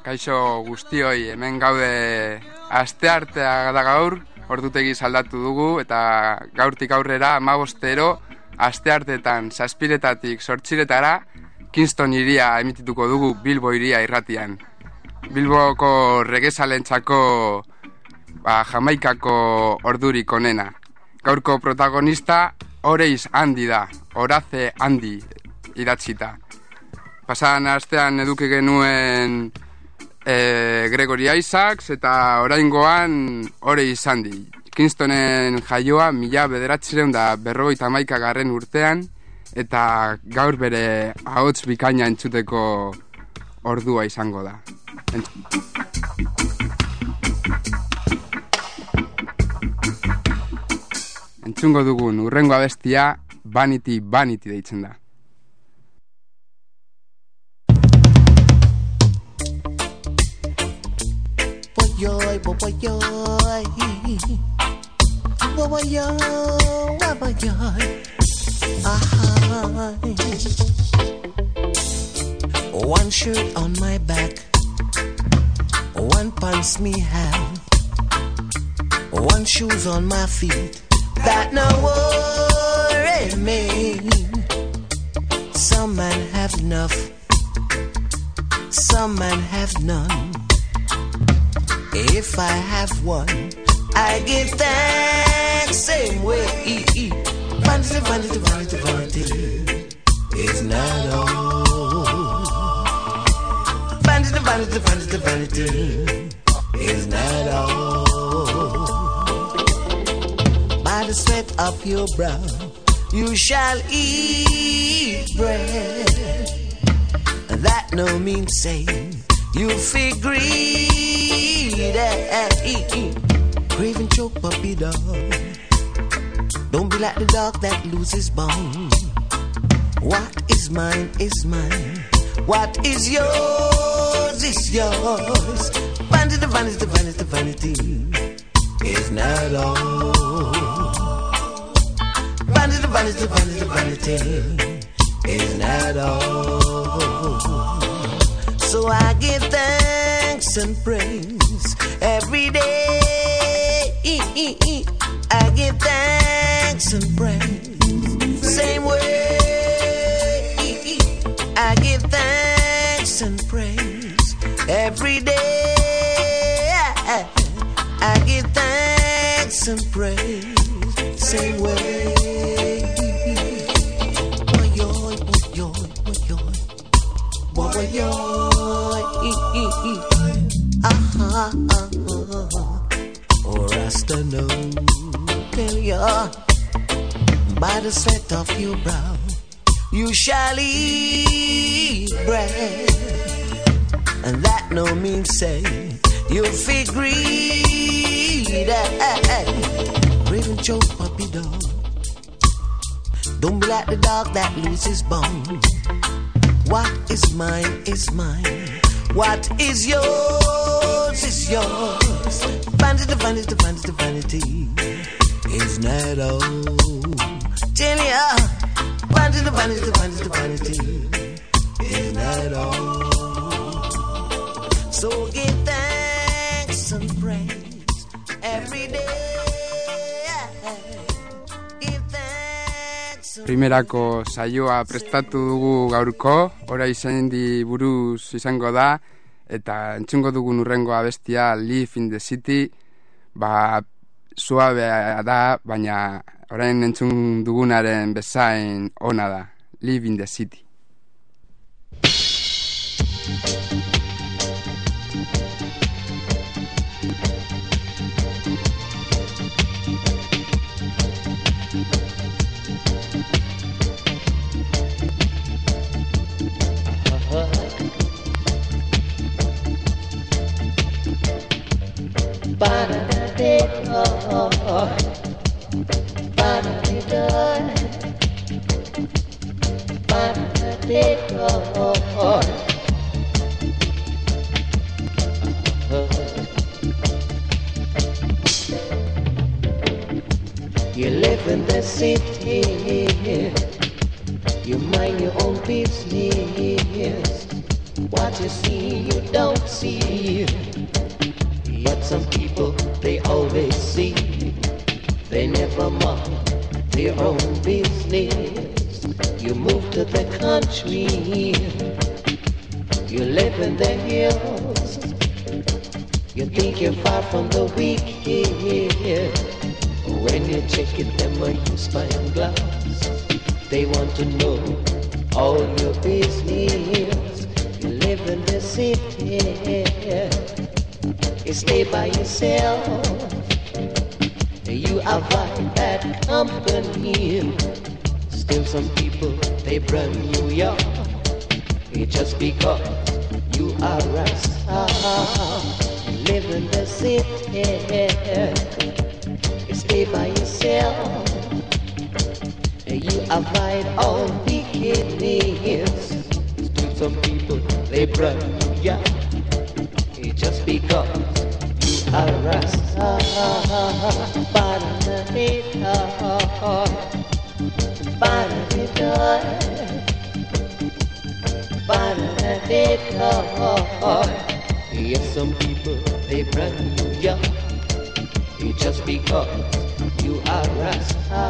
Kaixo guztioi, hemen gaude asteartea da gaur, ordutegi aldatu dugu eta gaurtik aurrera 15 astearteetan 7:00 8:00 Kingston iria emitituko dugu Bilbo iria irratian. Bilboko regesalentzako Jamaikako ordurik onena. Gaurko protagonista Horace Andy da, Horace Andy idatzita. Pasadan astean eduki genuen Gregory Isaacs eta oraingoan Horace Andy. Kingstonen jaioa 1951 urtean eta gaur bere ahots bikaina entzuteko ordua izango da. Entzungo dugun urrengo abestia Vanity Vanity deitzen da. Boy, boy, boy, boy, boy, boy, one shirt on my back, one pants me have, one shoes on my feet. That no worry me. Some men have enough, some men have none. If I have one, I give thanks same way. Vanity, vanity, vanity, vanity is not all. Vanity, vanity, vanity, vanity is not all. By the sweat of your brow, you shall eat bread. That no means saying you feel greedy. Craving choke puppy dog. Don't be like the dog that loses bone. What is mine is mine. What is yours is yours. Vanity, vanity, vanity, vanity is not all. Vanity, vanity, vanity, vanity is not all. So I give thanks and praise every day. I give thanks and praise same way. I give thanks and praise every day. I give thanks and praise same way. Or Rasta know, tell ya, by the sweat of your brow, you shall eat bread, and that no means say you feel greed. Raven choke puppy dog. Don't be like the dog that loses bone. What is mine is mine. What is yours is yours. Vanity, vanity, vanity, vanity is not all. Tell ya, vanity, vanity, vanity, vanity is not all. So give thanks and praise every day. Primerako saioa prestatu dugu gaurko, Horace Andy buruz izango da, eta entzungo dugun urrengo abestia Live in the City, suabea da, baina orain entzun dugunaren bezain ona da, Live in the City. You live in the city, you mind your own business. What you see, you don't see. But some people, they always see. They never mind their own business. You move to the country. You live in the hills. You think you're far from the wicked. When you check it, them are you spyglass. They want to know all your business. You live in the city. You stay by yourself. You avoid bad company. Still some people, they run you up. It's just because you are Rasta. You live in the city. You stay by yourself. You avoid all wickedness. Still some people, they run you up. It's just because you are Rasta. Yes, some people, they run you young. It's just because you are Rasta.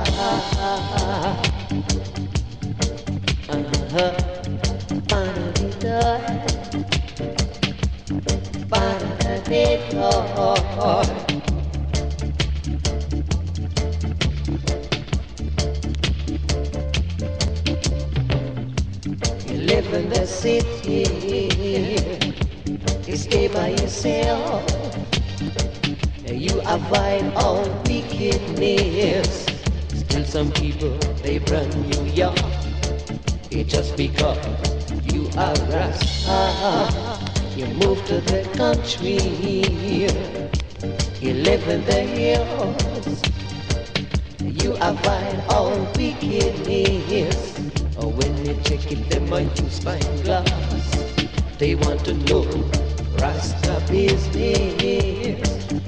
You live in the city. You stay by yourself. You avoid all wickedness. Still some people, they run you young. It's just because you are Rasta. You move to the country. You live in the hills. You avoid all wickedness. When you check it, they might use spyglass. They want to know Rasta business.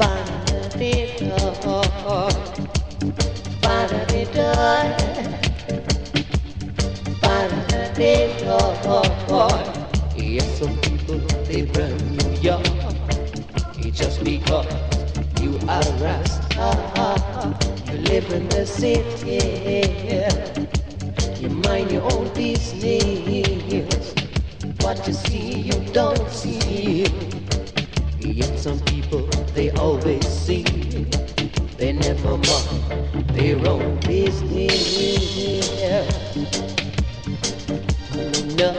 Yes, some people, they run you young. It's just because you are Rasta. You live in the city. You mind your own business. What you see, you don't see. Yet some people, they always see. They never mind their own business. No.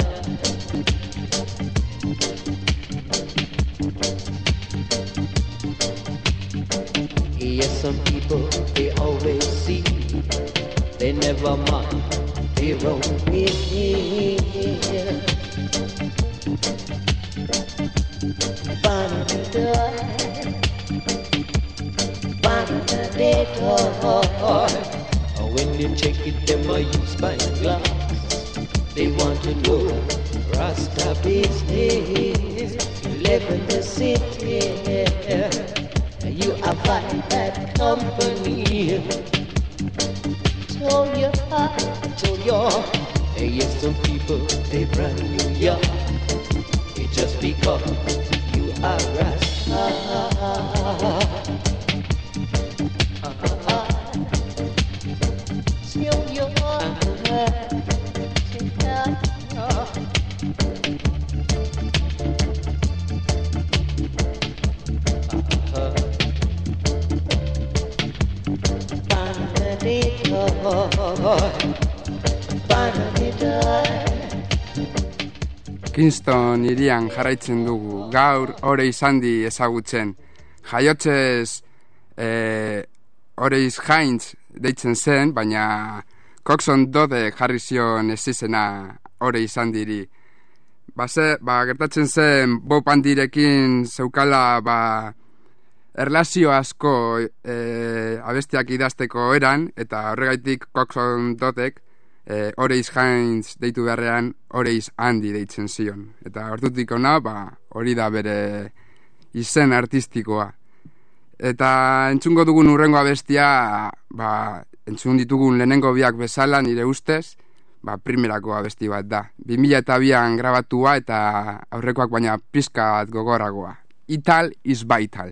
Yes, some people, they always see. They never mind their own business. When you check it, them are used by glass. They want to know Rasta business. You live in the city. You avoid bad company. Told you, I told you. Yes, some people, they run you young. It's just because you are Rasta. Kingston hirian jarraitzen dugu, gaur Oreiz handi ezagutzen. Jaiotzez Oreiz Hines deitzen zen, baina Coxon Dode jarri zion ezizena Oreiz handiri. Gertatzen zen Bob handirekin zeukala erlazio asko abestiak idazteko eran, eta horregaitik Coxon Dodek Oreiz Hines deitu beharrean Oreiz handi deitzen zion. Eta ordutik ona, hori da bere izen artistikoa. Eta entzungo dugun hurrengo abestia, entzun ditugun lehenengo biak bezala nire ustez, primerako abesti bat da. 2002an grabatua eta aurrekoak baina pizkat gogoragoa. Ital is vital.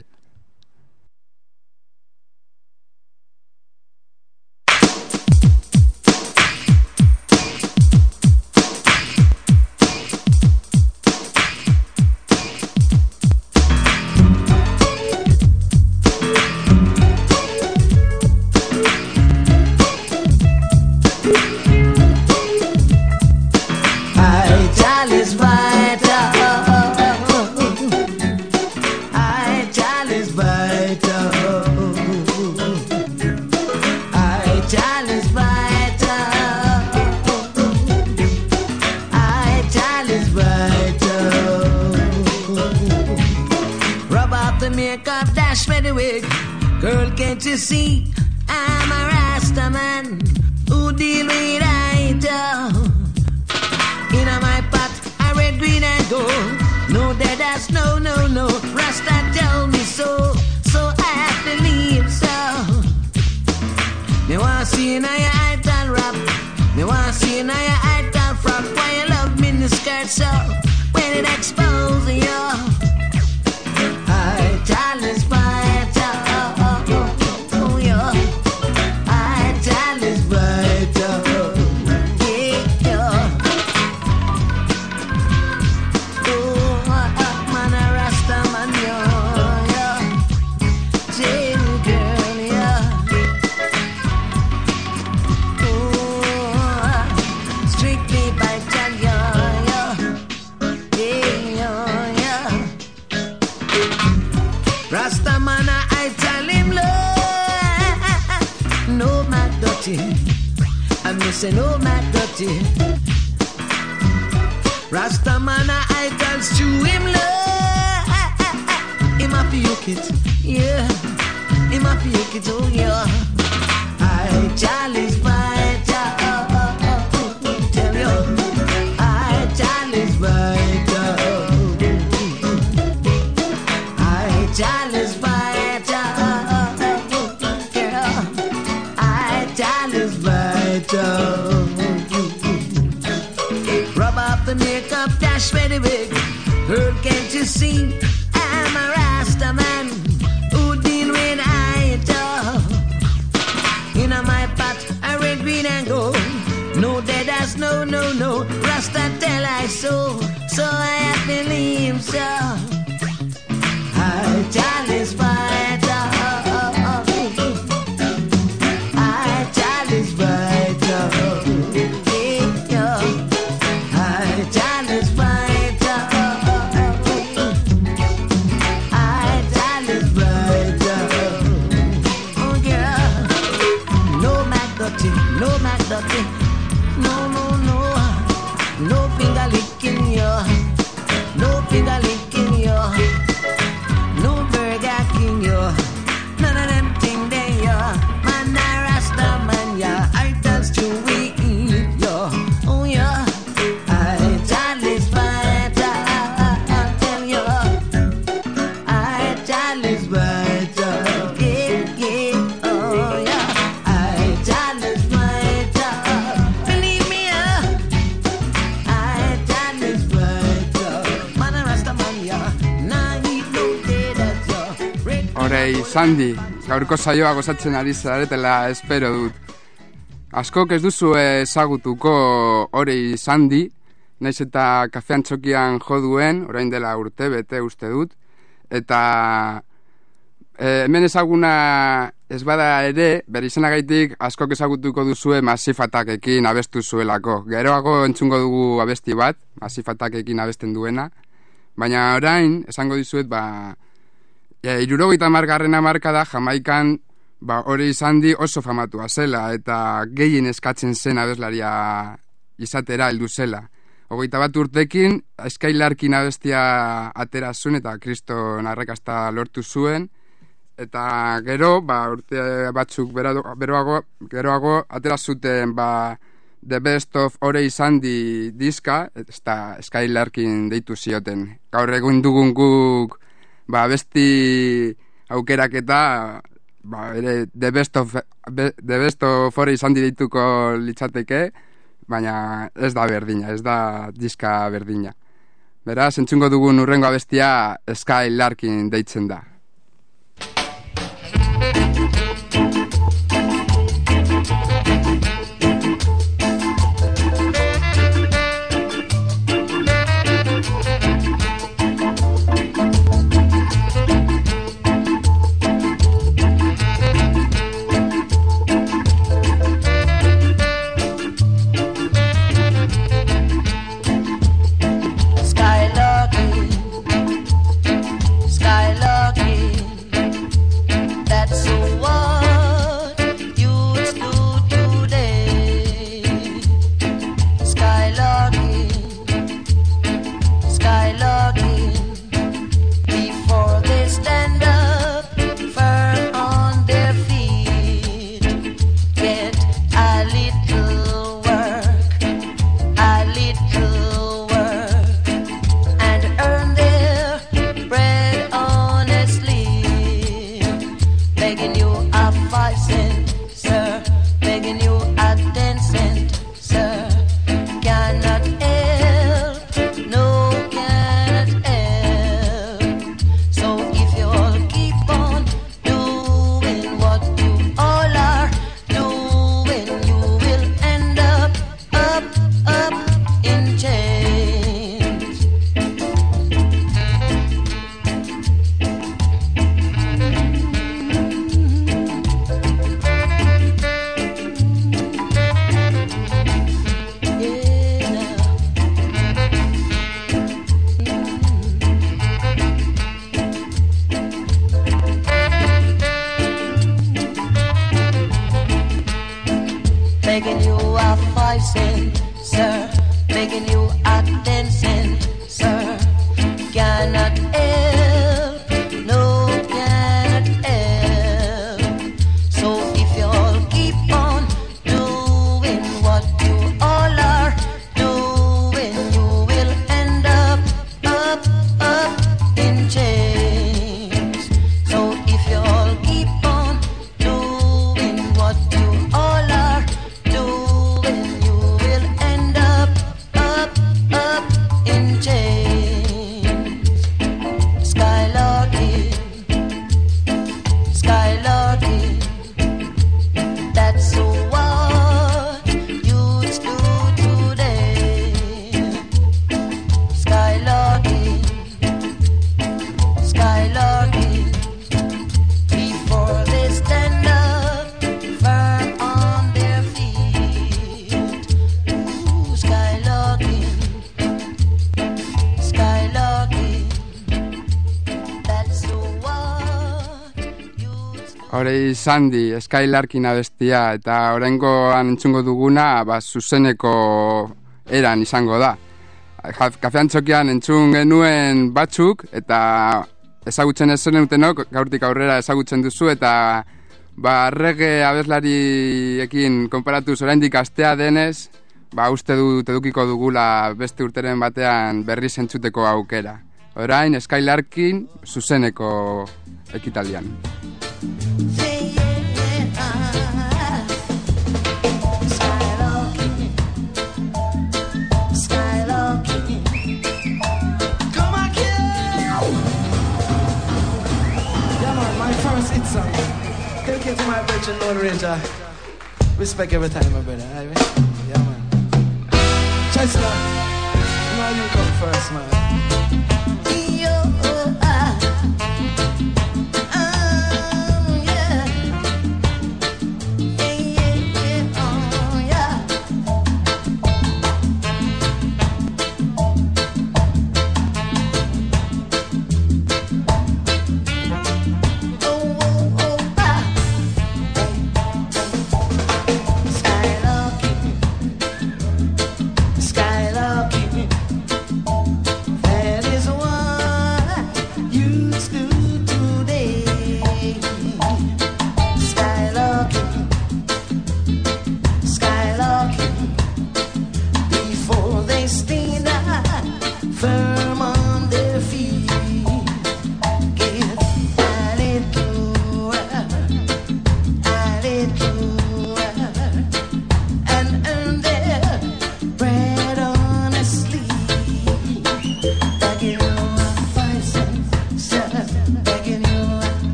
Girl, can't you see I'm a Rasta man who deal with idol? In my pot, I red, green and gold. No deadass, no, no, no. Rasta tell me so, so I have to leave so. Me wanna see in your idol rap. Me wanna see in your idol front. Why you love me in the skirt so when it exposes you? Idol is vital. Say no Mac Dirty. Rasta man I dance to him love. Him a puke it, yeah. Him a puke it, oh yeah. I Charlie's vital. Tell you, I Charlie's vital. I Charlie's vital. Yeah. I Charlie's vital. Rub up the makeup, dash ready wig. Girl, can't you see I'm a Rasta man who deal with idol? In my pot, I red, green and gold. No dead ass, no, no, no. Rasta tell I so, so I have to leave so. I Charlie's vital. I Charlie's vital. No Mac Dirty, no, no, no, no finger licking you, no finger licking you, no Burger King you, none of them thing they you, man I Rasta man ya, I dance to we eat you, oh yeah, I Charlie's vital, I tell you, I Charlie's vital, yeah, yeah, oh yeah. Horei, Sandy, gaurko saioa gozatzen ari zaretela espero dut. Askok ez duzu ezagutuko Horei Sandy, naiz eta kafean txokian jo duen, orain dela urte bete uste dut, eta hemen ezaguna ez bada ere, bere izanagaitik askok ezagutuko duzue Massive Attackekin abestu zuelako. Geroago entzungo dugu abesti bat, Massive Attackekin abesten duena, baina orain esango dizuet, 70. hamarkada Jamaikan Horei Sandy oso famatua zela eta gehien eskatzen zen abeslaria izatera heldu zela. 21 urtekin Skylarkin abestia atera zuen eta kriston arrakasta lortu zuen, eta gero urte batzuk geroago atera zuten The Best of Horei Sandy diska, eta Skylarkin deitu zioten. Gaur egun dugun guk besti aukeraketa ere The Best of Horei Sandy deituko litzateke, baina ez da berdina, ez da diska berdina. Beraz, entzungo dugun urrengo abestia Sky Larkin deitzen da. Begging you a 5 cent, sir. Begging you a 10 cent, sir. Cannot help, no cannot help. So if you all keep on doing what you all are doing, you will end up in chains. So if you all keep on doing what you all are doing, you will end up in chains. Skylarking, skylarking, that's what youths do today. Skylarking, skylarking, before they stand up firm on their feet. Ooh, skylarking, skylarking, that's what youths do. Horei Sandy, Sky Larkin abestia, eta oraingoan entzungo duguna, zuzeneko eran izango da. Kafean txokian entzun genuen batzuk, eta ezagutzen ez zenutenok, gaurtik aurrera ezagutzen duzu, eta reggae abeslariekin konparatuz oraindik astea denez, uste dut edukiko dugula beste urteren batean berriz entzuteko aukera. Orain, Sky Larkin zuzeneko ekitaldian. Dedicate to my brother Lord Ranger. Respect every time, my brother. Yeah, man. Chester, now you come first, man. Skylarking, that is what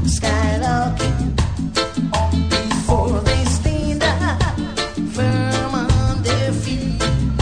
skylarking before they stand up firm on their feet.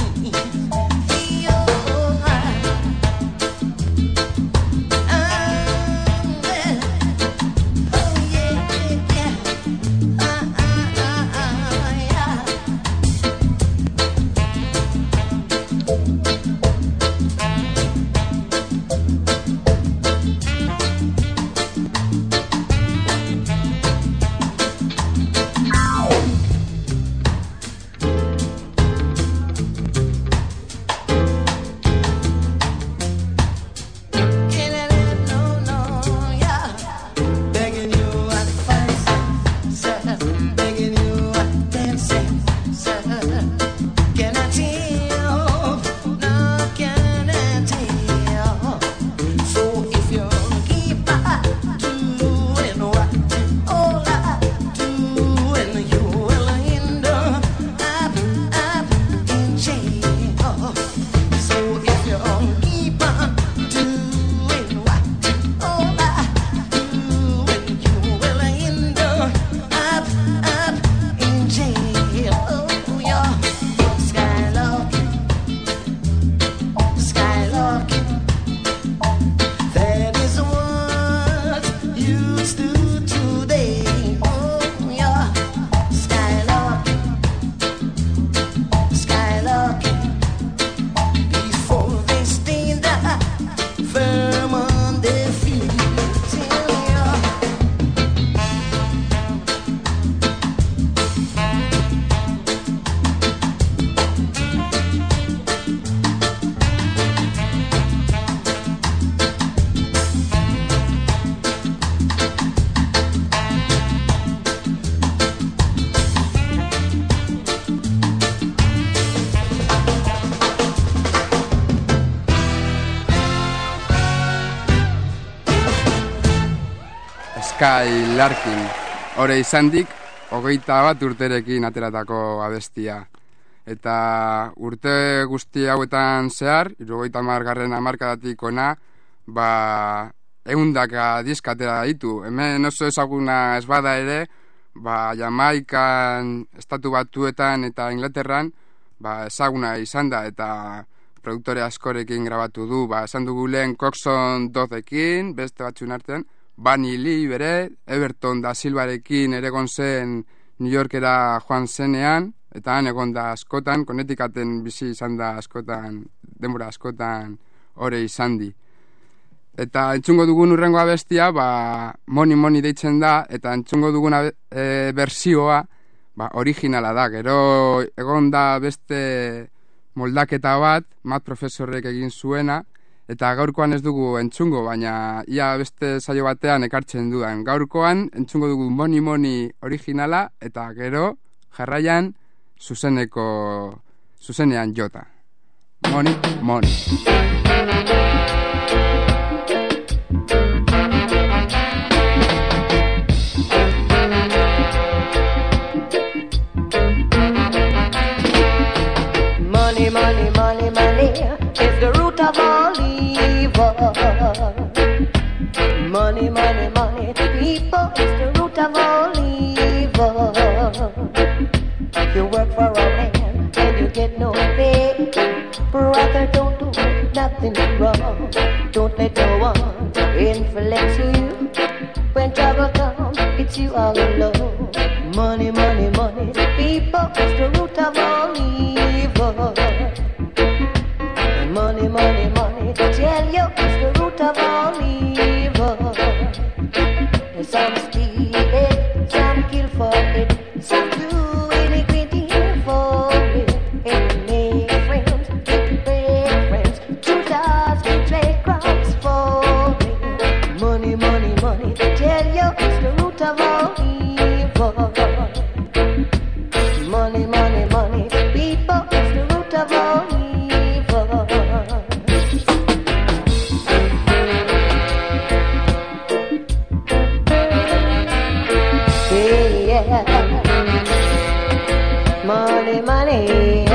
Skylarking, ore izandik, 21 urterekin ateratako abestia. Eta urte guzti hauetan zehar, 70. hamarkadatik ona, 100 diska atera ditu. Hemen oso ezaguna ez bada ere, Jamaikan, Estatu Batuetan eta Inglaterran, ezaguna izan da eta produktore askorekin grabatu du. Esan dugu lehen Coxsone Dozekin, beste batzun artean, Bunny Lee bere, Everton da Silvarekin ere egon zen New Yorkera joan zenean, eta han egon da askotan, Connecticuten bizi izan da askotan, denbora askotan ore izan di. Eta entzungo dugun urrengo abestia, Money Money deitzen da, eta entzungo duguna bersioa, originala da. Gero egon da beste moldaketa bat, Matt Professorrek egin zuena, eta gaurkoan ez dugu entzungo, baina ia beste saio batean ekartzen dudan. Gaurkoan entzungo dugu Money Money originala, eta gero jarraian zuzenean jota. Money Money. Money, money, money, money is the root of all evil. Money, money, money, people is the root of all evil. You work for a man and you get no pay. Brother, don't do nothing wrong. Don't let no one influence you. When trouble comes, it's you all alone. Money, money, money, people is the root of all evil. Money, money, money, tell you it's the root of all evil. Some steal it, some kill for it, some do iniquity for it. And make friends, break friends, choose us, betray crimes for it. Money, money, money, tell you it's the root of all evil. Money, money, money, people, it's the root of all evil. Yeah. Money, money,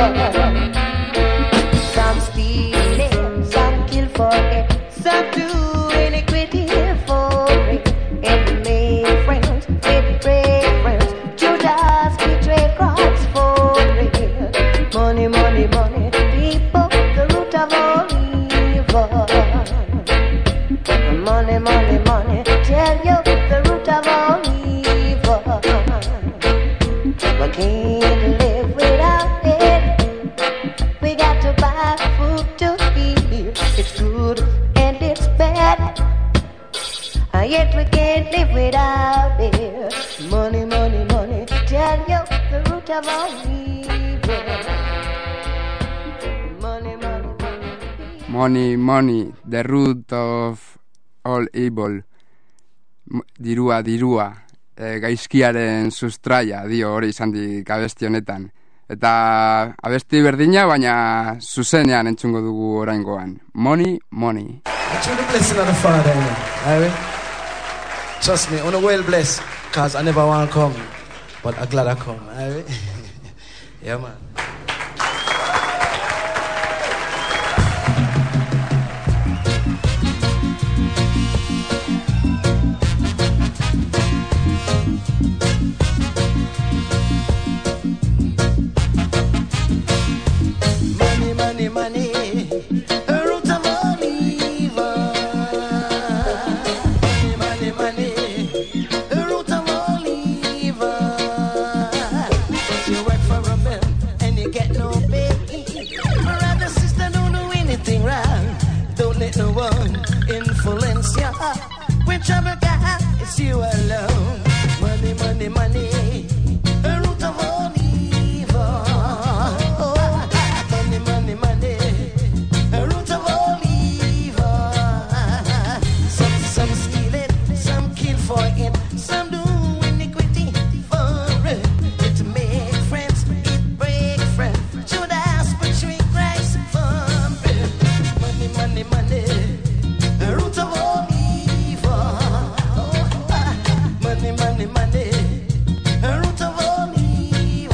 some steal it, some kill for it, some do iniquity for it, and make of all evil. Money, money, money. Money, money, the root of all evil. Dirua, dirua. Gaizkiaren sustraia, dio hori izan dik abesti honetan. Eta abesti berdina, baina zuzenean entzungo dugu oraingoan. Money, money. I truly blessing of the Father, alright? Trust me, I'm well blessed, because I never want to come, but I'm glad I come, alright? Yeah, man. Trouble God, it's you alone. Money, money, money, the root of all evil. Oh, money, money, money, the root of all evil. Some steal it, some kill for it, some do iniquity for it. It make friends, it break friends. Should ask for trick Christ for it. Money, money, money, the root of all evil. Money, money, money, the root of all evil.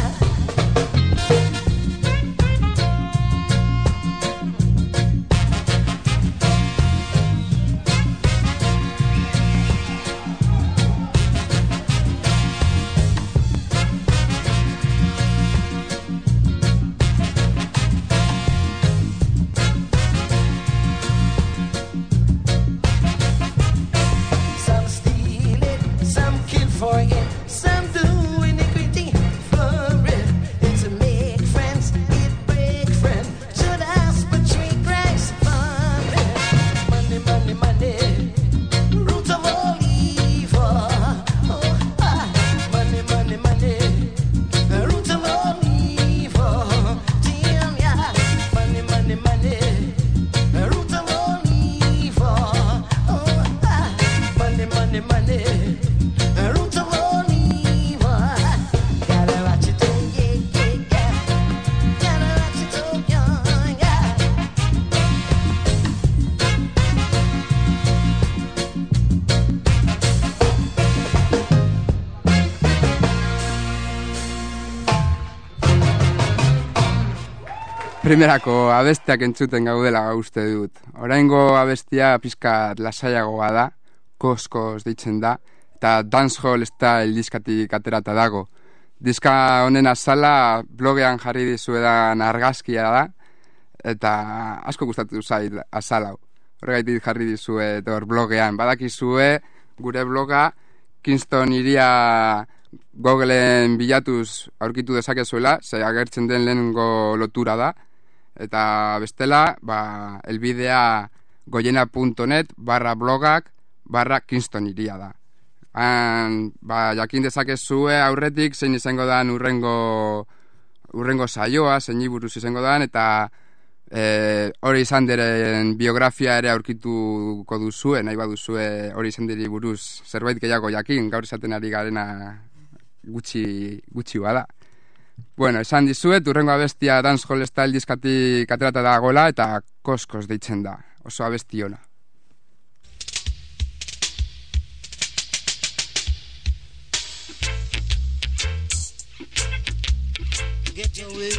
Some steal it, some kill for it, some do iniquity for it. It's a make friends, it break friends. Should ask but treat Christ for it. Money, money, money, root of all evil. Oh, money, money, money, root of all evil. Damn, yeah. Money, money, money, root of all evil. Oh, money, money, money, the root of all evil. Gotta watch it, yeah, yeah, yeah. Gotta watch it, oh, yeah, yeah. Primerako abestiak entzuten gaudela uste dut. Oraingo abestia pizkat lasaiagoa da, koskos deitzen da, eta dancehall style diskatik aterata dago. Diska honen azala blogean jarri dizuedan argazkia da, eta asko gustatu zait azala. Horregaitik jarri dizuet hor blogean. Badakizue gure bloga Kingston iria Googleen bilatuz aurkitu dezakezuela, ze agertzen den lehenengo lotura da. Eta bestela, elbidea goiena.net/blogak/Kingston iria da. Jakin dezakezue aurretik zein izango dan urrengo saioa, zein buruz izango dan, eta hori izan diren biografia ere aurkituko duzue, nahi baduzue hori izan diri buruz zerbait gehiago jakin, gaur esaten ari garena gutxi bada. Bueno, esan dizuet, urrengo abestia dancehall style diskatik aterata dagoela eta koskos deitzen da, oso abesti ona. Get away.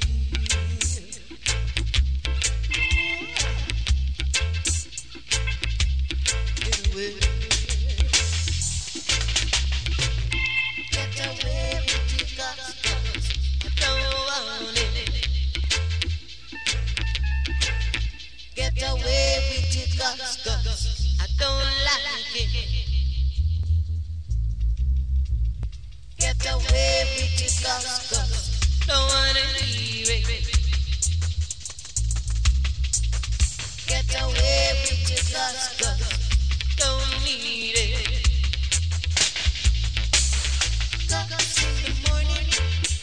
Get away. Get away with your guts, I don't want it. Get away with your guts, I don't like it. Get away with your guts, don't wanna leave it. Get away with your guts, don't need it. Guts in the morning,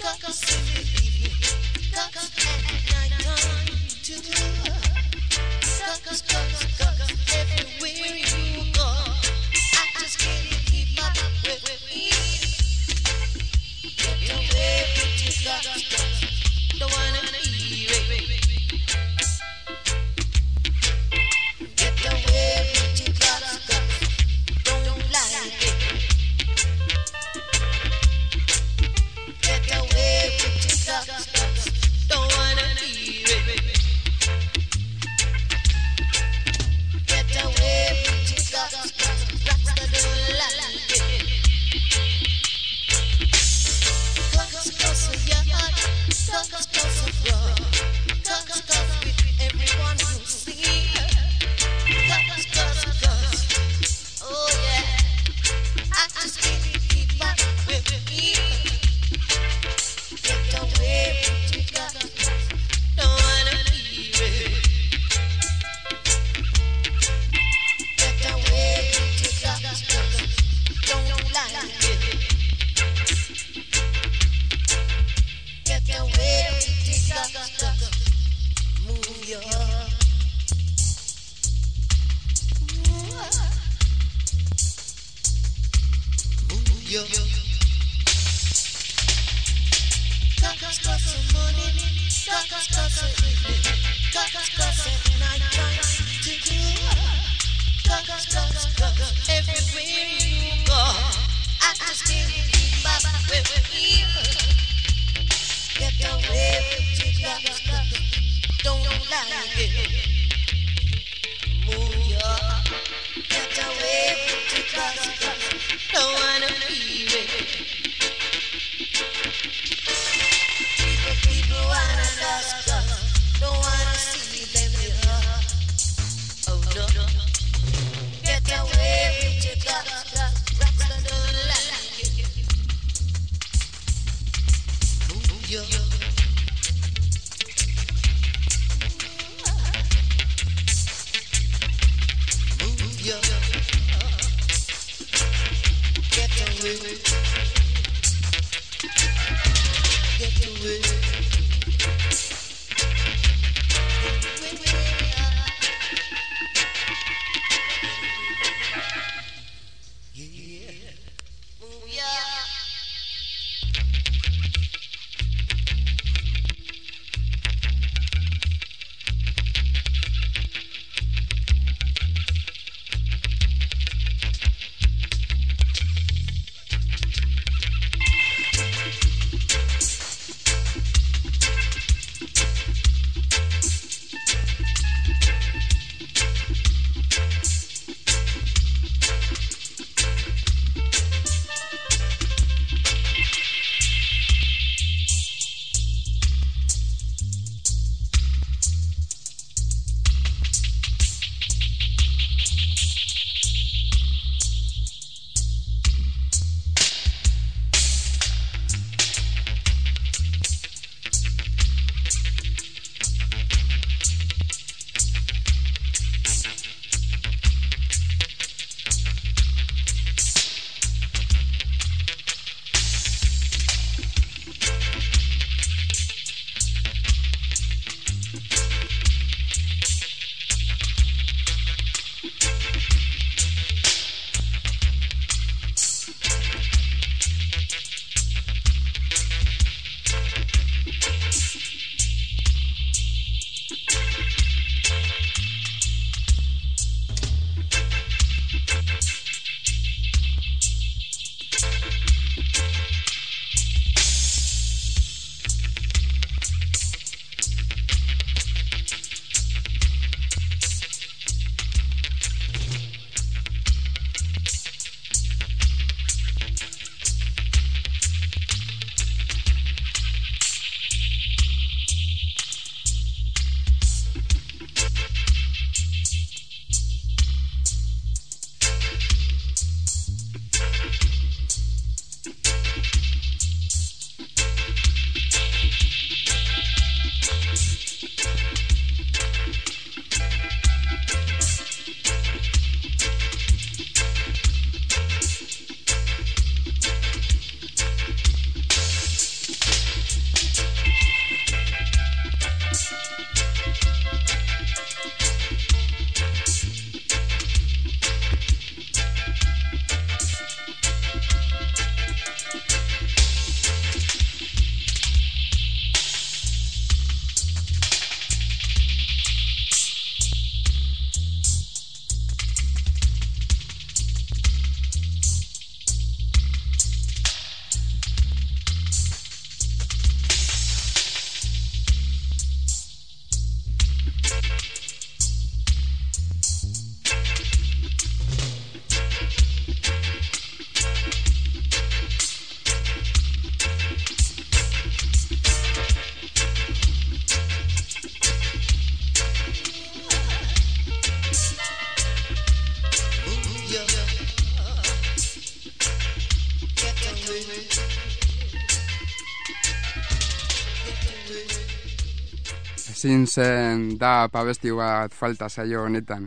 Ezin zen da abesti bat falta saio honetan.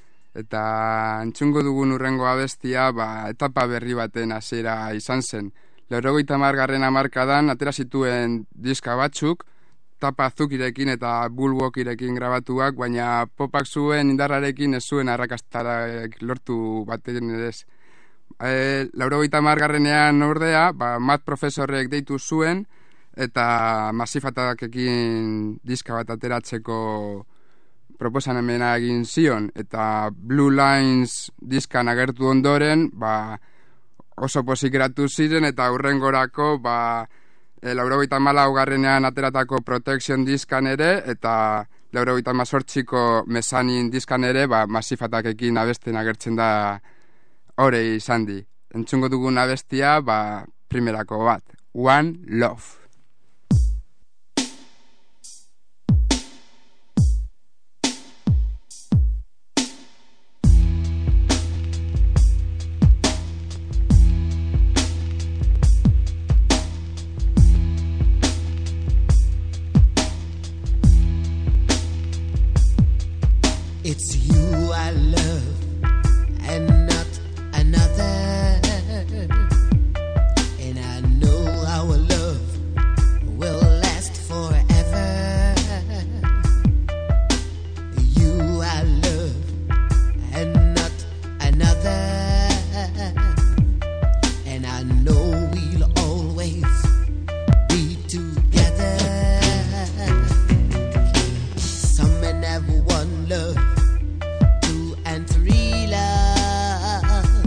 Eta entzungo dugun urrengo abestia etapa berri baten hasiera izan zen. 80. hamarkadan atera zituen diska batzuk, tapa zukirekin eta bulwokirekin grabatuak, baina popak zuen indarrarekin ez zuen arrakastarak lortu baten ez. 80. ordea, mat profesorrek deitu zuen, eta Masifatakekin diska bat ateratzeko proposamena egin zion, eta Blue Lines diskan agertu ondoren, oso pozik geratu ziren, eta hurrengorako, 94. ateratako Protection diskan ere, eta 98ko Mezanin diskan ere, Masifatakekin abesten agertzen da hori izan di. Entzungo dugun abestia, primerako bat, One Love. It's you I love and not another, and I know our love will last forever. You I love and not another, and I know we'll always be together. Some men have one love, 2 and 3 love,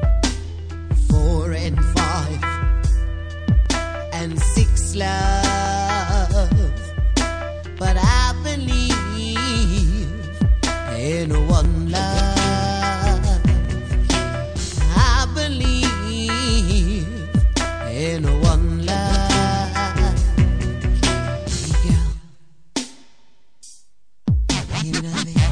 4 and 5 and 6 love, but I believe in one love. I believe in one love. Hey girl, you know me.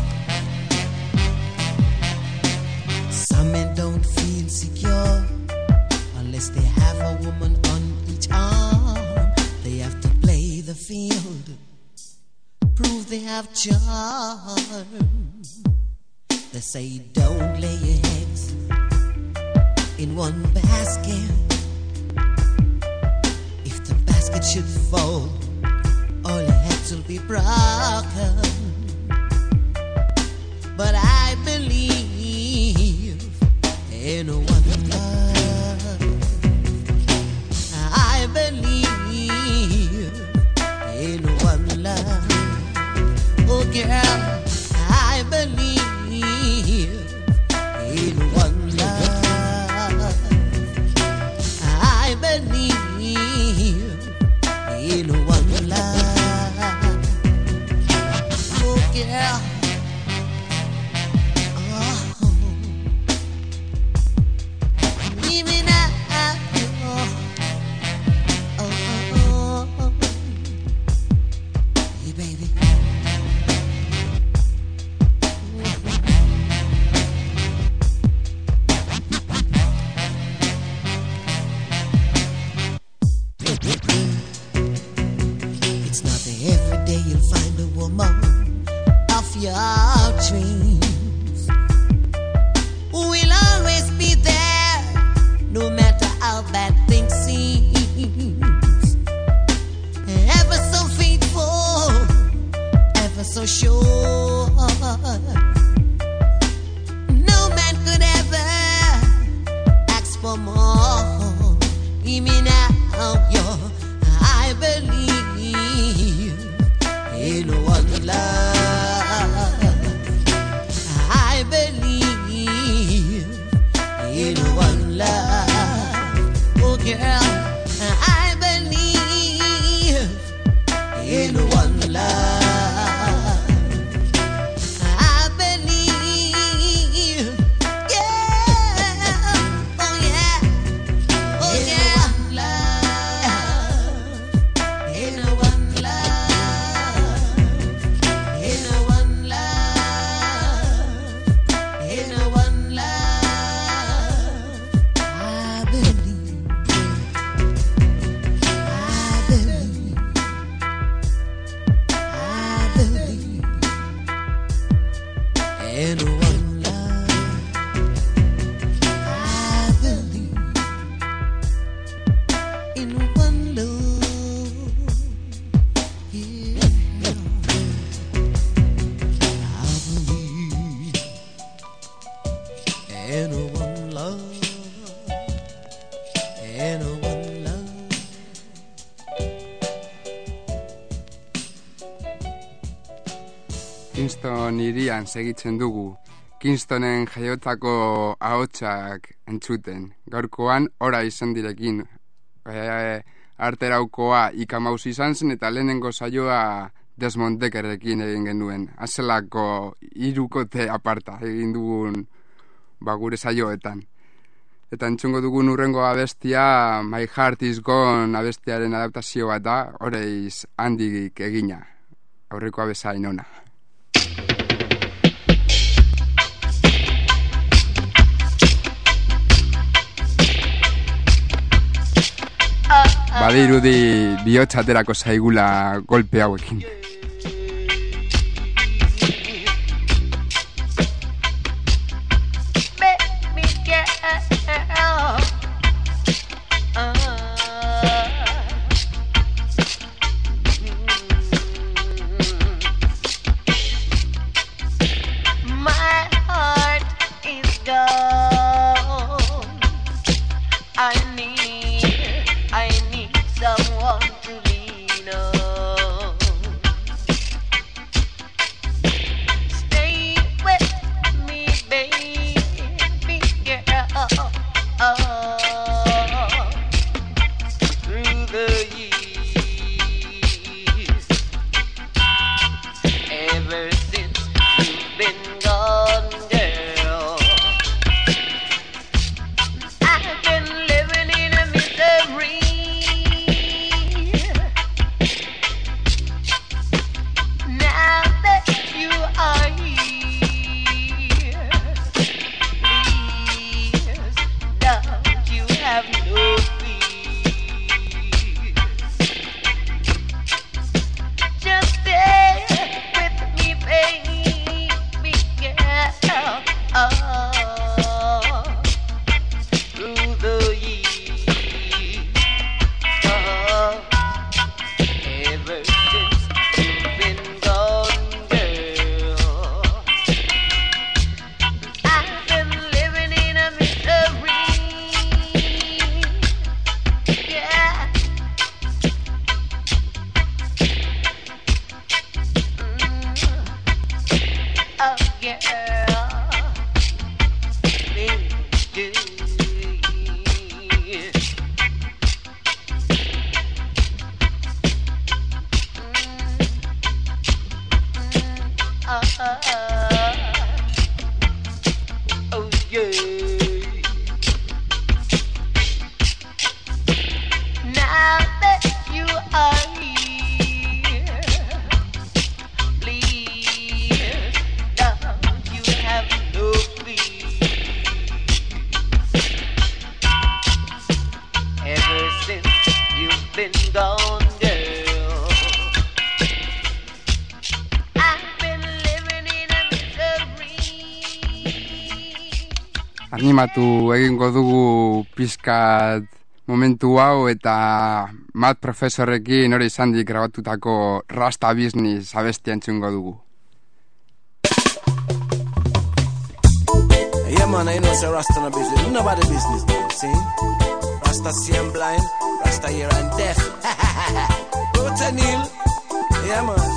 Some men don't feel secure unless they have a woman on each arm. They have to play the field, prove they have charm. They say don't lay your eggs in one basket. If the basket should fall, all your eggs will be broken. But I believe in one love. I believe in one love. Oh girl, I believe in one love. I believe in one love. Oh girl. It's not every day you'll find a woman of your dreams who will always be there, no matter how bad things seem. Ever so faithful, ever so sure. No man could ever ask for more. Give me now your, I believe in one love. I believe in one love. Oh girl, I believe in one love. I believe, yeah, oh yeah, oh yeah, love, in one love, and one love. Kingston irian segitzen dugu. Kingstonen jaiotako ahotsak entzuten. Gaurkoan ora izan direkin. Arteraukoa Ikamaus izan zen eta lehenengo saioa Desmond Deckerrekin egin genuen. Azelako hirukote aparta egin dugun gure saioetan. Eta entzungo dugun urrengo abestia My Heart Is Gone abestiaren adaptazio bat da, Oreiz handik egina. Aurreko abezain ona. Badirudi bihotzaterako zaigula golpe hauekin. Animatu egingo dugu pizkat momentu hau eta Matt profesorrekin hori izandik grabatutako Rasta Business abestia entzungo dugu. Yeah man, I know say Rasta no business, nobody business, see? Rasta see and blind, Rasta hear and deaf. What's a Neil? Yeah man.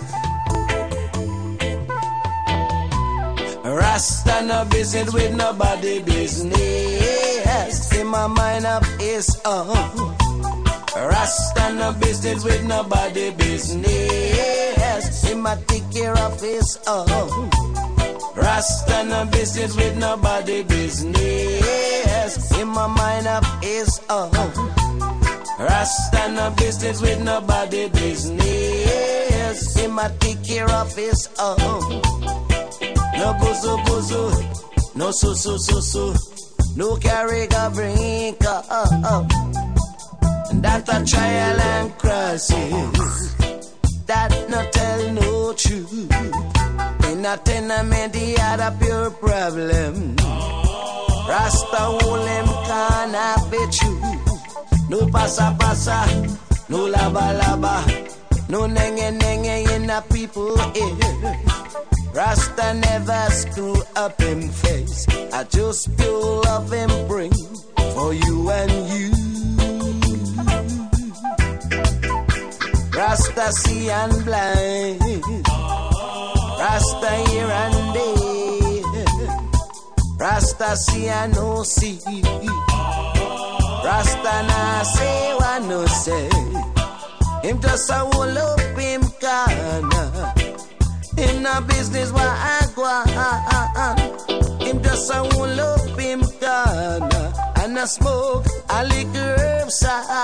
Rasta no business with nobody business. In my mind up is Rasta no business with nobody business. In my take care of his Rasta no business with nobody business. In my mind up is Rasta no business with nobody business. In my take care of his no bozo bozo, no so so so so, no carry a brink that a trial and crisis, that no tell no truth. In a tenement he had a pure problem. Rasta hold him can't be true. No pasa pasa, no laba laba, no nenge nenge in a people ear. Rasta never screw up him face. I just pure love him bring for you and you. Rasta see and blind, Rasta hear and dead, Rasta see and no see, Rasta na say what no say. Him just a hold up him corner. Him na business what I go. Him just a hold up him corner and a smoke a liquor herbs.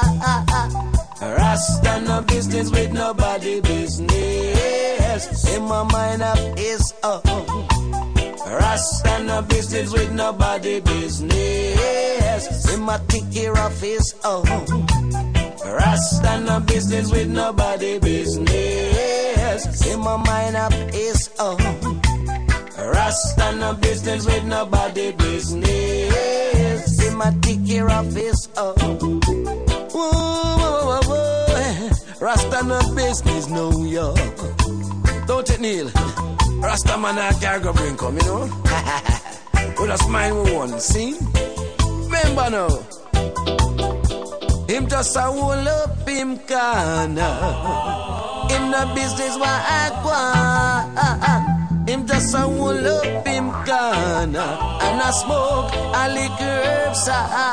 Rasta no business with nobody business. Him a mind up his own. Rasta no business with nobody business. Him a take care of his own. Rasta no business with nobody business. Him a mind up his own. Rasta no business with nobody business. Him a take care of his own. Whoa, whoa, whoa, whoa. Rasta no business, no yo. Don't it, Neil? Rasta man a carry go bring come, you know. With a smile we want, see? Remember now. Him just a hold up him corner. Him no business what I want. Him just a hold up him corner and a smoke a liquor herbs.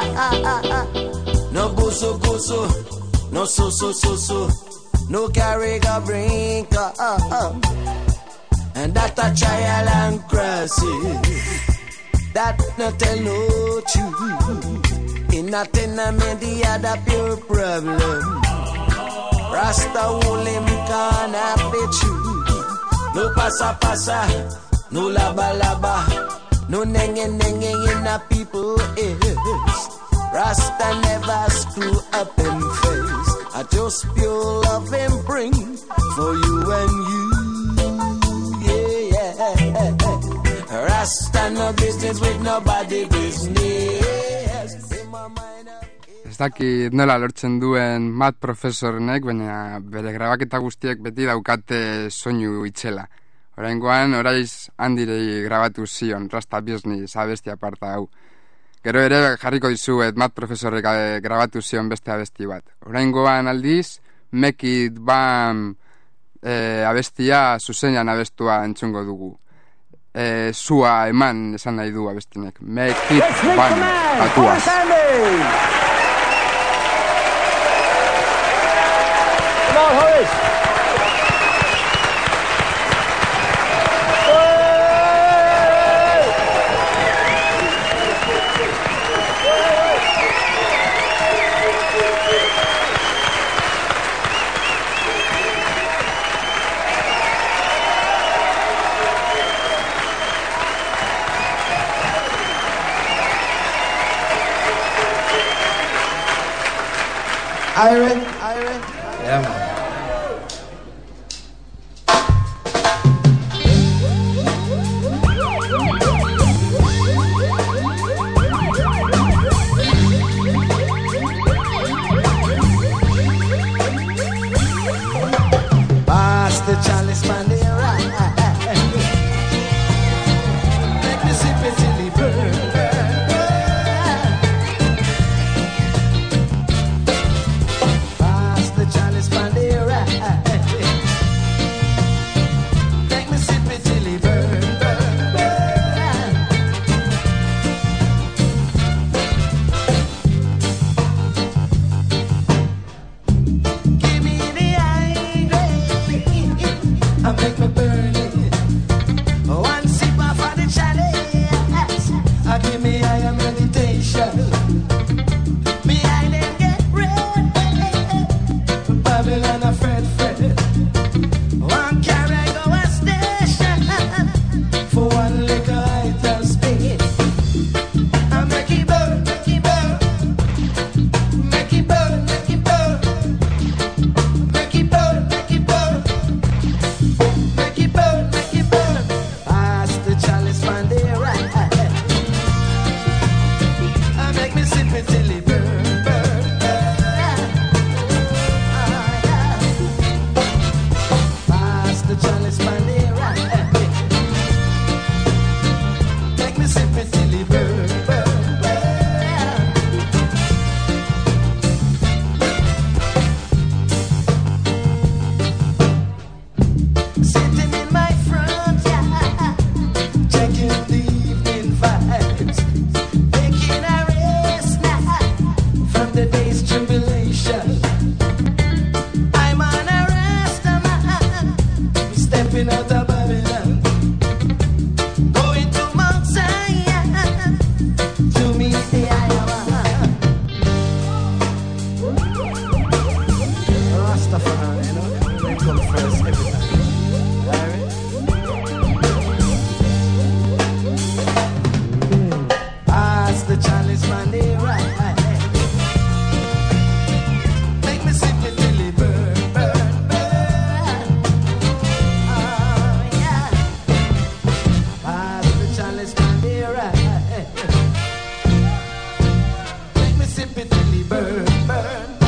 No go so, no so. No carry go bring come. And that a trial and crisis. That no tell no truth. In a tenement, the other pure problem. Rasta hold him can't be true. No passa, no laba, no nenge in a people ears. Rasta never screw up him face. I just pure love him bring for you and you. Yeah. Rasta no business with nobody business. Ez dakit nola lortzen duen Matt profesornek, baina bere grabaketa guztiek beti daukate soinu itxela. Oraingoan, oraiz handirei grabatu zion, Rasta Business abesti aparta hau. Gero ere jarriko dizuet Matt profesorrek grabatu zion beste abesti bat. Oraingoan aldiz, Make It Bam abestia zuzenean abestua entzungo dugu. Zua eman esan nahi du abestinek. Make It Bam, atuaz. Come on, Horace. Iron. Yeah, man. Pass the chalice man the right. Make me sip it till it burn. Pass the chalice man the the day's tribulation. I'm on a rasta man, stepping out of Babylon, going to Mount Zion to meet the Iowa. Rastafari, you know, they come first every time. As the chalice man they ride, make me sip it till it burn, burn, burn. Oh yeah. As the chalice man they ride, make me sip it till it burn, burn, burn.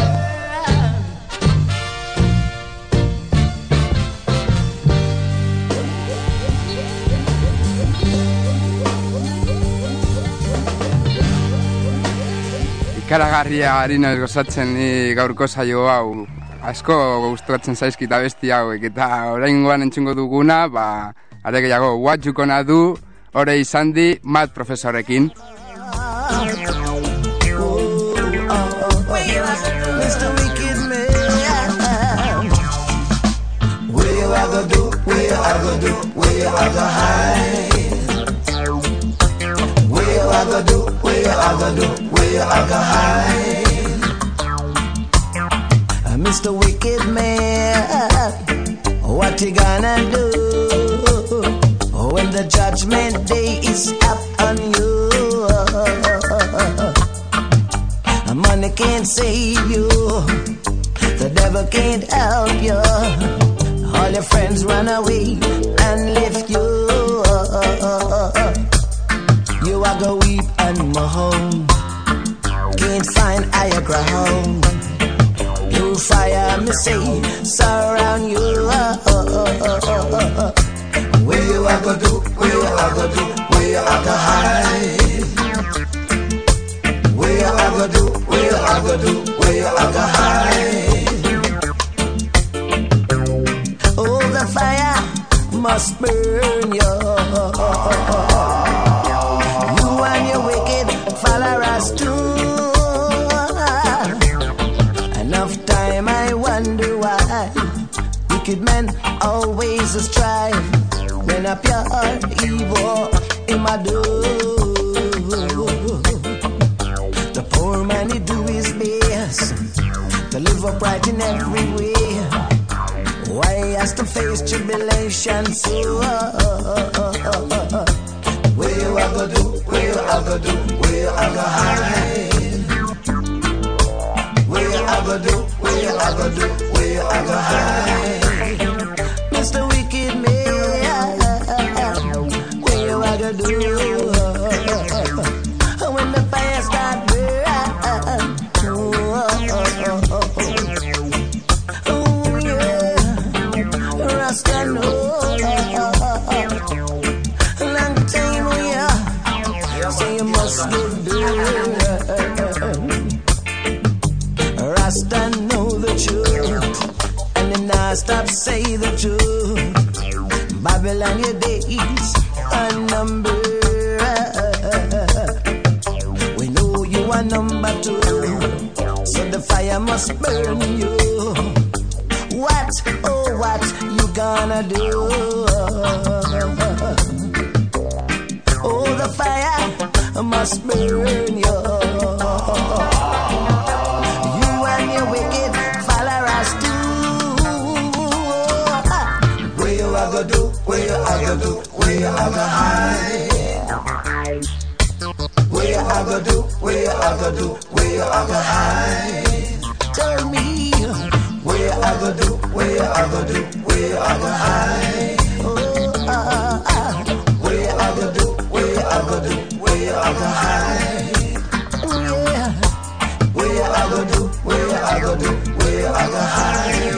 Ikaragarria ari naiz gozatzen ni gaurko saio hau. Asko gustatzen zaizkit abesti hauek eta oraingoan entzungo duguna, are gehiago What You Gonna Do, Ore Izandi, Matt profesorekin. Mr. Wicked Man, where you a go do, where you a go do, where you a go hide? Where you a go do, where you a go do, where you a go hide? Mr. Wicked Man, what you gonna do when the judgment day is up on you? Money can't save you, the devil can't help you. All your friends run away and left you. You are go weep and moan, can't find higher ground. You fire me say surround you. Where you are go do, where you are go do, where you are go hide? Where you are go do, where you are go do, where you are go hide? Oh, the fire must burn you. You and your wicked followers too. Enough time I wonder why wicked men always strive. When up your evil in my door. The poor man he do his best to live upright in every way. Why he has to face tribulation so? Where you a go do, where you a go do, where you a go hide? Where you a go do, where you a go do, where you a go hide? Mr. Wicked Man, where you a go do? When the fire start burn, oh yeah, Rasta know. Long time, oh yeah, say you must get done. Rasta know the truth, and them not stop say the truth. Babylon, your days are numbered. We know you are number two, so the fire must burn you. What, oh what you gonna do? Oh, the fire must burn you. You and your wicked followers too. Where you a go do, where you a go do, where you a go hide? Where you a go do, where you a go do, where you a go hide? Tell me, where you a go do, where you a go do, where you a go hide? Where you a go do, where you a go do, where you a go hide? Where you a go do, where you a go do, where you a go hide?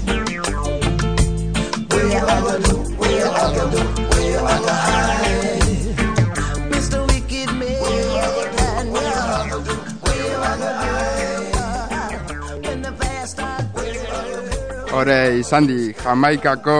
Where you a go do, where you a go do, where you a go hide? Mr. Wicked Man, where you a go do, where you a go do, where you a go hide? When the fire starts, where you a go do? Ore Izandi, Jamaikako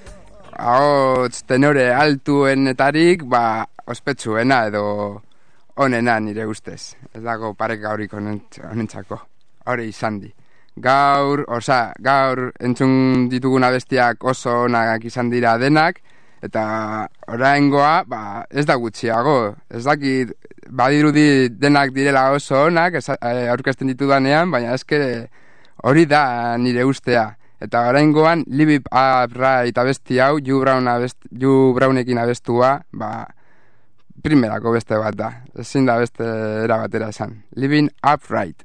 ahots tenore altuenetarik, ospetsuena edo onena nire ustez. Ez dago parek gaurik honentzako. Hore izan di. Gaur entzun ditugun abestiak oso onak izan dira denak, eta oraingoa, ez da gutxiago. Ez dakit, badirudi denak direla oso onak, aurkezten ditudanean, baina eske hori da nire ustea. Eta oraingoan, Live It Upright abesti hau, Hugh Brownekin abestua, primerako beste bat da. Ezin da beste era batera esan. Living Upright.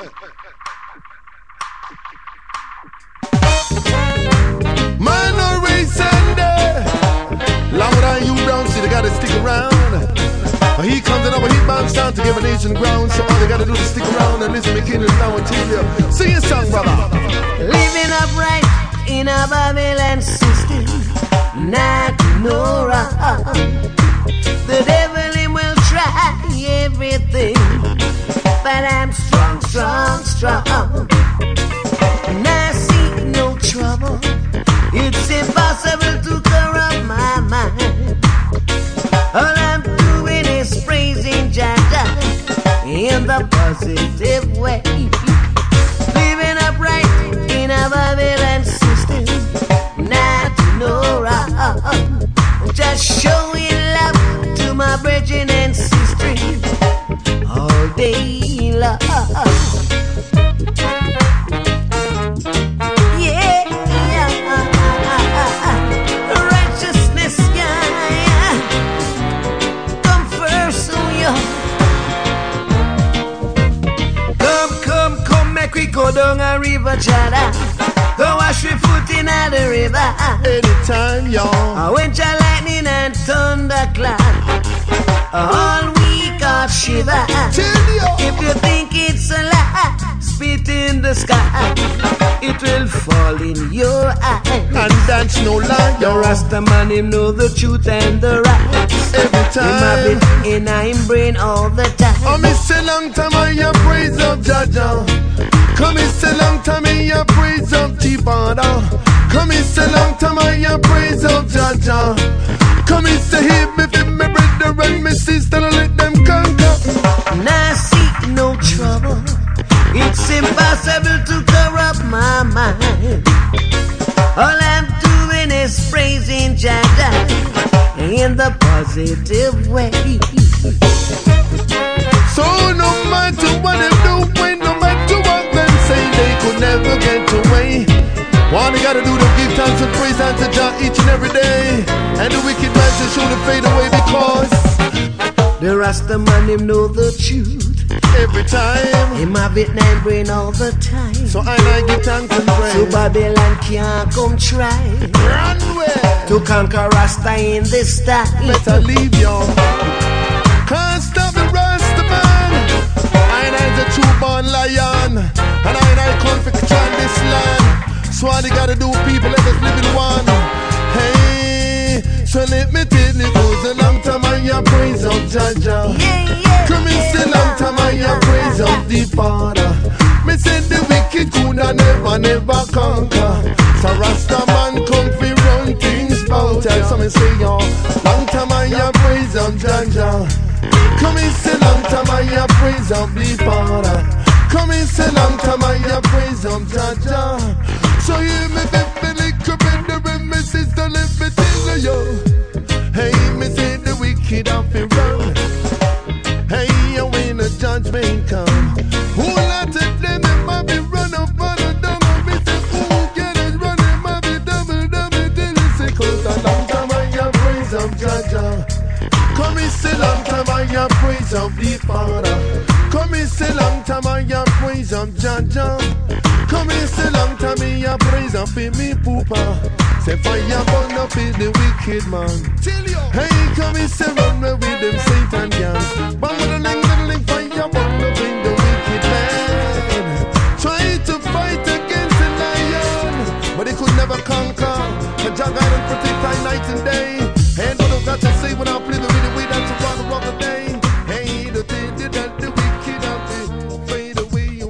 Man or race Sunday. Longer than you brown, see they gotta stick around. He comes in our heat bombs down to give a nation ground. So all they gotta do is stick around and listen to McKinley now and tell you. Sing your song, brother. Living upright in a Babylon system, not no wrong. The devil him will try everything, but I'm strong, strong, strong. And I see no trouble. It's impossible to corrupt my mind. All I'm doing is praising Jah in the positive way. Living upright in a Babylon system, not no wrong. Just showing love to my brethren and sisters all day long. Righteousness, come first, Come, make we go down a river, Jada. Go wash your foot in the river. Anytime, y'all. When your lightning and thunderclap, all we got shiver. If you think it's a lie, spit in the sky. It will fall in your eye. And that's no lie, The Rasta man, him know the truth and the right. Every time. Him have it in him brain all the time. Oh, miss a long time I praise up Jaja. Come miss a long time I praise up T-Bada. Come miss a long time I praise up Jaja. Come miss a hip if me brother and me sister let them conquer. Now seek no trouble. It's impossible to corrupt my mind. All I'm doing is praising Jah in the positive way. So no matter what they do, no matter what them say, they could never get away. All they gotta do is give thanks and praise unto Jah each and every day. And the wicked man should surely fade away because the Rasta man him know the truth. Every time him have it nine brain all the time. So I give thanks and praise. So Babylon can't come try run away to conquer Rasta in this time. Better leave y'all. Can't stop the Rasta man. I'm the true born lion, and I come for control this land. So all they gotta do, people, let us live in one. Hey, so let me tell you, goes a long time I praise of Jaja. Come in, say long time I praise of the Father. Me said the wicked could never conquer. So Rasta man come fi run things bout. Tell some say yo, long time I praise of Jaja. Come in, say long time I praise of the Father. Come in, say long time I praise of Jaja. So you me the little brother and me sister, let me tell you. Hey, me say the wicked have to run. Hey, when the judgment come, who lot of them might be run up on the dumb. Me say who get it running might be double till it's a cause a long time I praise of Jaja. Come in, say long time I praise of the Father. Come in, say long time I praise of Jaja. Come in, say long time I praise of me poopa. Say fire burn up in the wicked man. Hey, come in, say run away with them Satan gang. But with a link, fire burn up in the wicked man. Try to fight against the lion, but they could never conquer. The Jah guide and protect I night and day. And all I've got to say when I play the rhythm way that's a rock the day. Hey, the thing that the wicked have to fade away.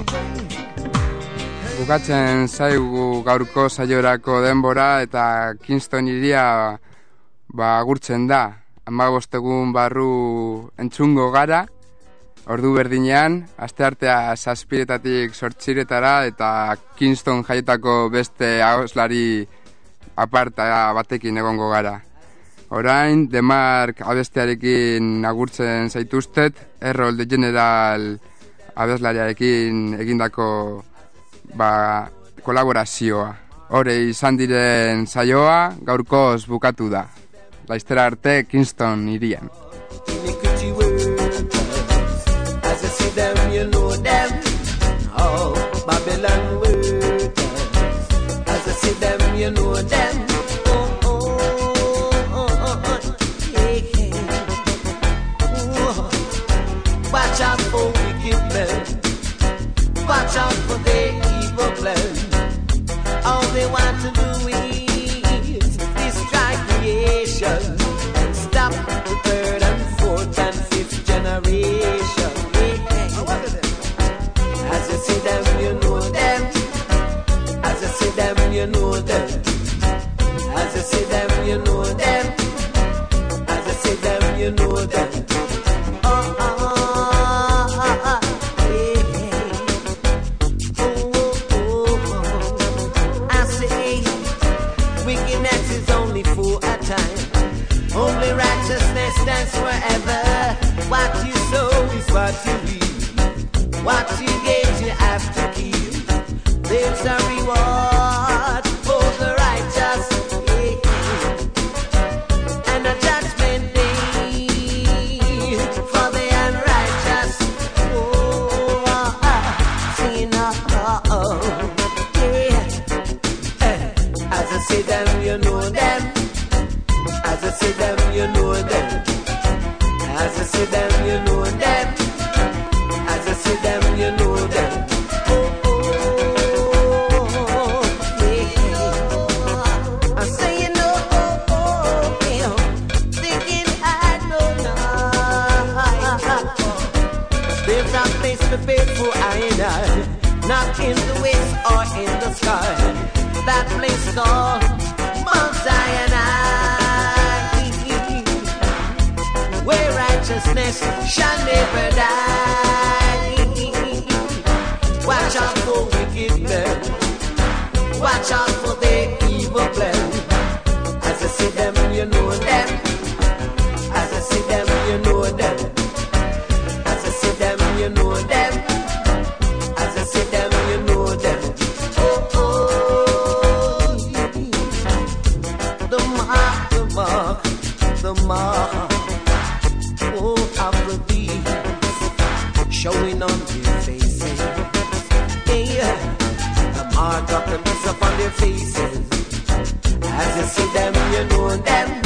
Bukatzen zaigu gaurko saiorako denbora eta Kingston iria agurtzen da. 15 egun barru entzungo gara, ordu berdinean, asteartea 7:00 8:00 eta Kingston jaietako beste ahoslari aparta batekin egongo gara. Orain, The Mark abestearekin agurtzen zaituztet, Errol the General abeslariarekin egindako kolaborazioa. Hore izan diren saioa, gaurkoz bukatu da. Laiztera arte Kingston irian. As I see them, you know them. Oh, Babylon workers. As I see them, you know them. Watch out for wicked men. Watch out for their evil plan. All they want to do is destroy creation and stop the third and fourth and fifth generation. As you see them, you know them. As you see them, you know them. As you see them, you know them. As you see them, you know them. Only righteousness stands forever. What you sow is what you reap. What you get, you have to keep. There's a reward for the righteous, and a judgment day for the unrighteous. Sinner, yeah. As I see them, you know them. As I see them, you know them. As I see them, you know them. As I see them, you know them. Yeah. I say you know, thinking I know now. There's a place prepared for I and I, not in the west or in the sky. That place called Mount Sinai, where righteousness shall never die. Watch out for wicked men. Watch out for their evil plan. As I see them, you know them. As I see them, you know them. As I see them, you know them. As I see them, you know them. The mark, of the beast showing on their faces. Yeah, the mark of the beast upon their faces. As you see them, you know them.